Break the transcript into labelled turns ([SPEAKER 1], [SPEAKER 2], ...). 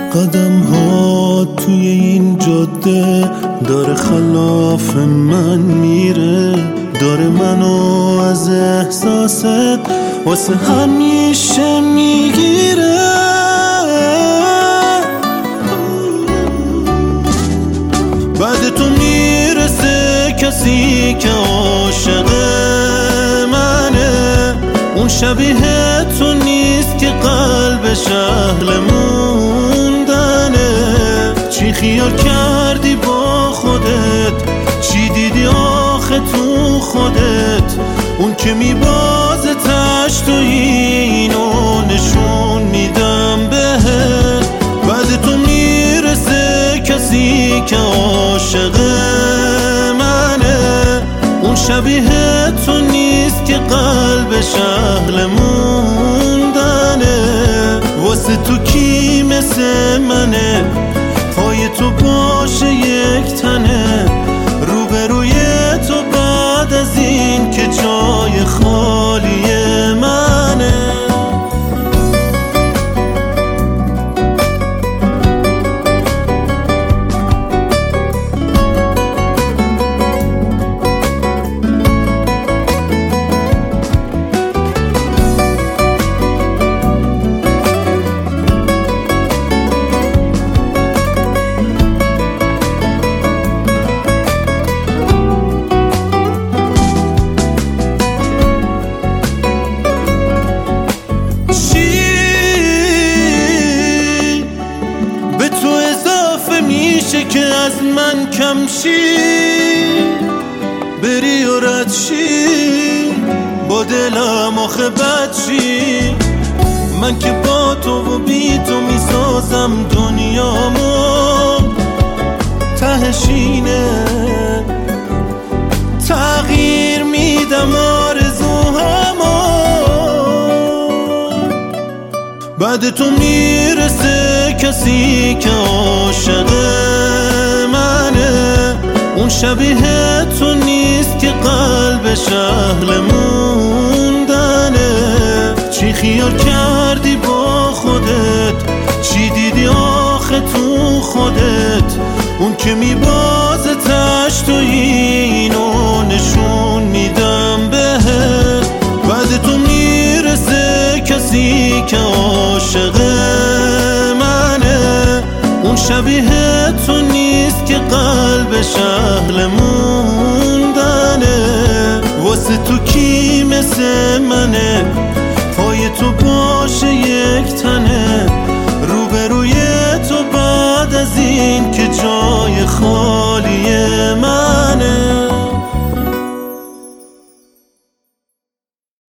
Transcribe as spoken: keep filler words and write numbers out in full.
[SPEAKER 1] قدم ها توی این جاده داره خلاف من میره، داره منو از احساست واسه همیشه میگیره. بعد تو میرسه کسی که عاشق منه، اون شبیه تو نیست که قلبش اهل موندنه. چی خیال کردی با خودت، چی دیدی آخه تو خودت، اون که میبازه تشت و اینو نشون میدم بهت. بعد تو میرسه کسی که عاشق منه، اون شبیه تو نیست که قلبش اهل موندنه. واسه تو کی مثل منه، پای تو باشه یک تنه، روبروی تو بعد از این که جای خالی منه. که از من کم شی، بری و رد شی، با دلم آخه بد شی. من که با تو و بی تو میسازم دنیامو، تهشینه تغییر میدم آرزوهامو. بعد تو میرسه کسی که عاشق منه، اون شبیه تو نیست که قلبش اهل موندنه. چی خیال کردی با خودت، چی دیدی آخه تو خودت، اون که میبازه تشت و اینو نشون میدم بهت. بعد تو میرسه کسی که عاشق منه، اون شبیه تو نیست که قلبش اهل موندنه. واسه تو کی مثل منه، پای تو با